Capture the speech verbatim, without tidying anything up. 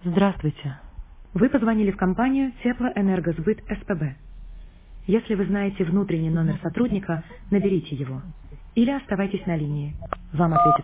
Здравствуйте. Вы позвонили в компанию Теплоэнергосбыт СПБ. Если вы знаете внутренний номер сотрудника, наберите его. Или оставайтесь на линии. Вам ответит.